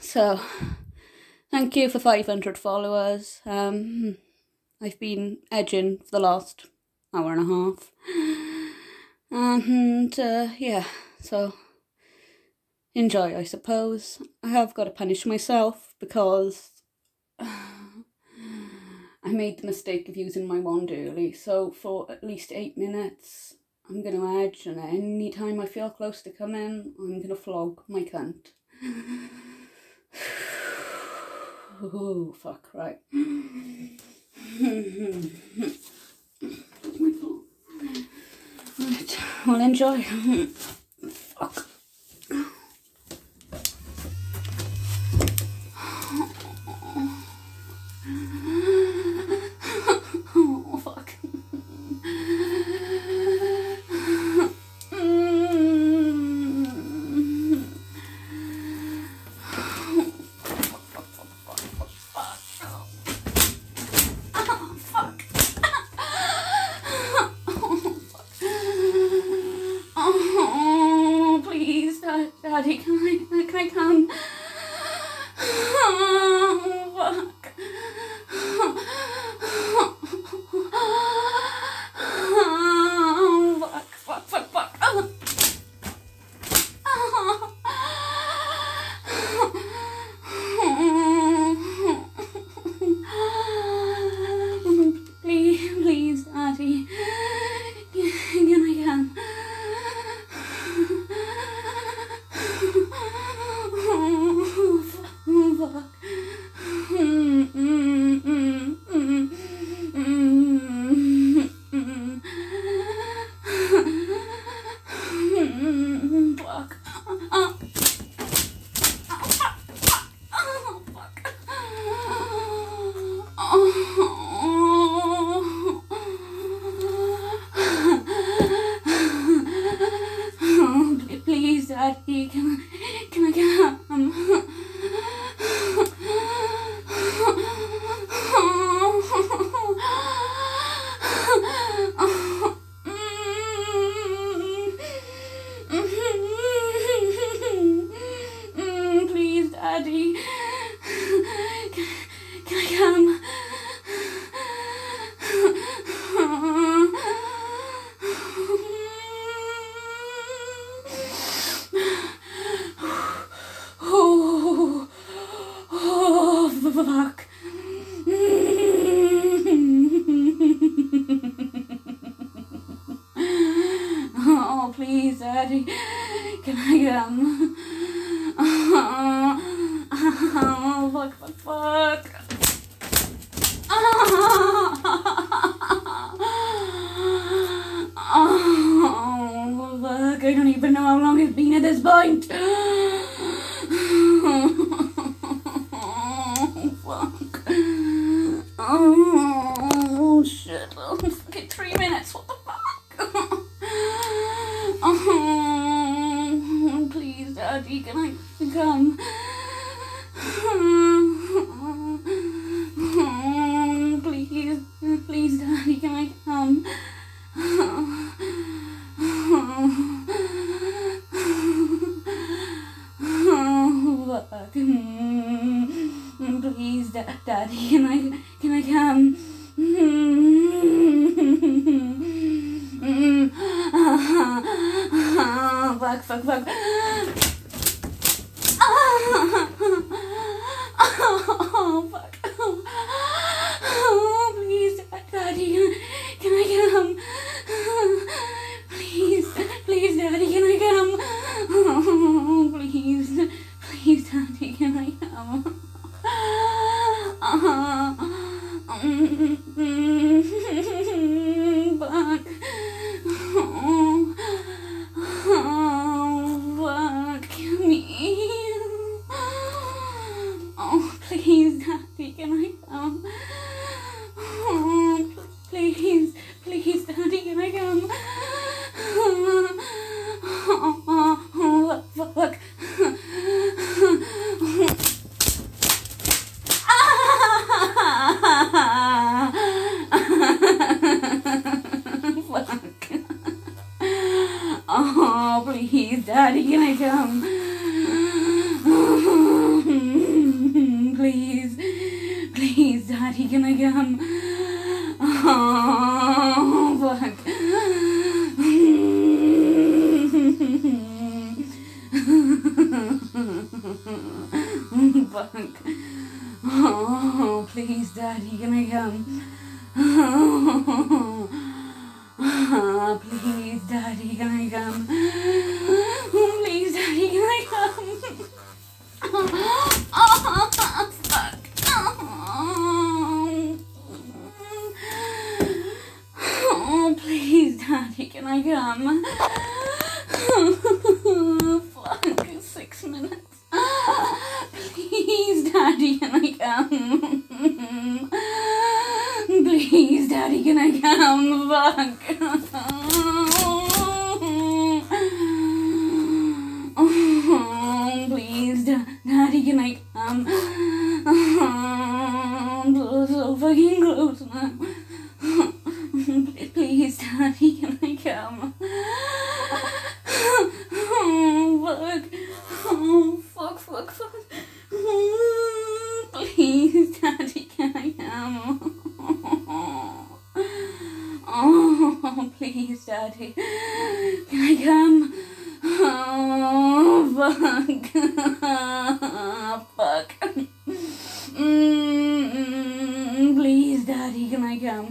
So, thank you for 500 followers. I've been edging for the last hour and a half. And, yeah, so enjoy, I suppose. I have got to punish myself because I made the mistake of using my wand early. So, for at least 8 minutes, I'm going to edge, and any time I feel close to coming, I'm going to flog my cunt. Oh, fuck, right. Right, well, enjoy. Fuck. Oh, fuck. Oh, please, Daddy, can I come? Oh, fuck. Oh, fuck. Please, Daddy, can I come? Please, Daddy, can I come? Please, Daddy, can I come? Fuck. Oh, please, Daddy, can I come? Oh, fuck. Oh, fuck, I don't even know how long it's been at this point. Fuck. Oh, shit. Oh, fucking 3 minutes. What the fuck? Oh, please, Daddy, can I come? Oh, please, Daddy, can I come? Oh, fuck. Please, Daddy, can I come? Fuck. Oh, fuck. Oh, please, Daddy, can I come? Please, Daddy, can I come? Oh, please, Daddy, can I come? Fuck. Oh, fuck me. Oh, please, Daddy, can I come? Oh, please, Daddy, can I come? Oh, fuck. Fuck. Oh, please, Daddy, can I come? Daddy, can I come? Oh, fuck. Fuck. Oh, please, Daddy, can I come? Oh, please, Daddy, can I come? Please, Daddy, can I come? Oh, fuck. Oh, please, Daddy, can I come? Fuck, 6 minutes. Please, Daddy, can I come? Please, Daddy, can I come? Fuck. Oh, please, Daddy, can I come? I'm so fucking close now. Please, Daddy, can I come? Oh, fuck. Oh, fuck, fuck, fuck. Please, Daddy, can I come? Oh, please, Daddy, can I come? Oh, fuck. Fuck. Please, Daddy, can I come?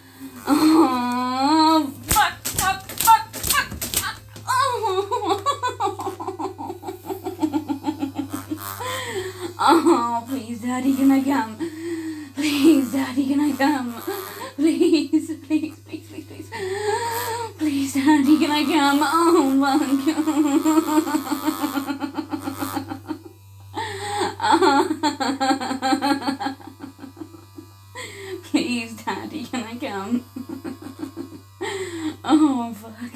Oh, fuck, fuck, fuck, fuck, fuck. Oh, please, Daddy, can I come? Please, Daddy, can I come? Please, please, please, please, please. Please, Daddy, can I come? Oh, fuck. Please, Daddy, can I come? Oh, fuck.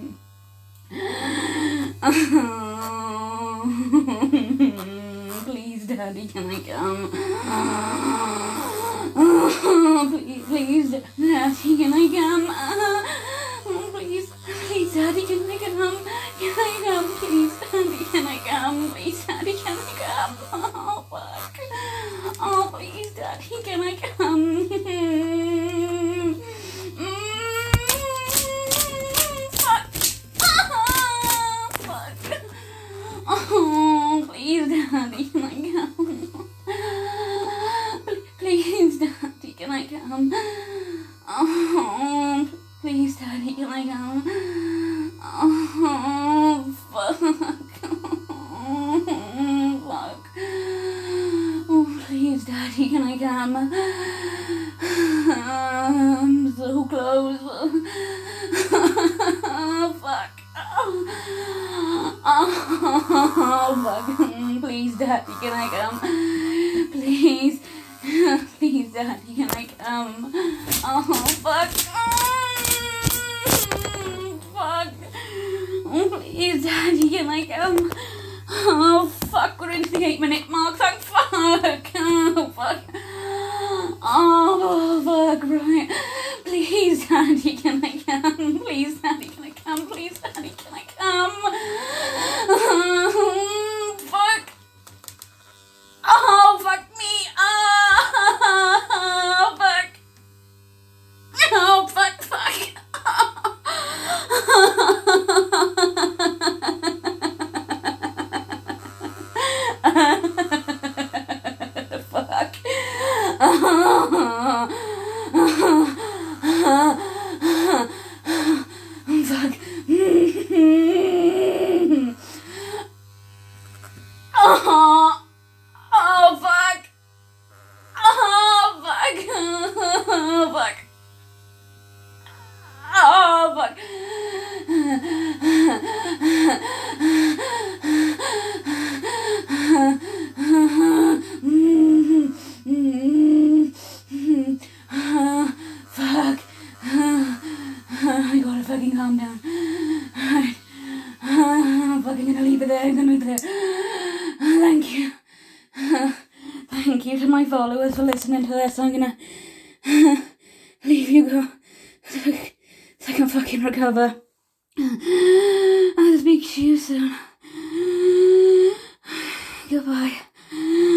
Please, Daddy, can I come? Please, please, Daddy, can I come? Please, please, Daddy, can I come? Can I come? Please, Daddy, can I come? Please, Daddy, can I come? Oh, fuck. Oh, please, Daddy, can I come? Fuck. Fuck. Oh, please, Daddy, can I come? Please, Daddy, can I come? Oh, please, Daddy, can I come? Oh, fuck. Oh, fuck. Oh, please, Daddy, can I come? I'm so close. Fuck. Oh, fuck. Please, Daddy, can I come? Please. Please, Daddy, can I come? Oh, fuck. Fuck. Oh, please, Daddy, can I come? Oh, fuck, we're into the 8-minute mark. Thank fuck. Oh, fuck. Oh, fuck, right. Please, Daddy, can I come? Please, Daddy, can I come? Please, Daddy, can I come? Oh, fuck. Oh, fuck me. Oh, fuck. Oh, fuck, fuck. Fuck. Fuck. Oh, fuck. Oh, fuck. Oh, fuck. Oh, fuck. Fuck. I gotta fucking calm down. Alright. I'm fucking gonna leave it there. I'm gonna leave it there. Thank you. Thank you to my followers for listening to this. I'm gonna leave you go so I can fucking recover. I'll speak to you soon. Goodbye.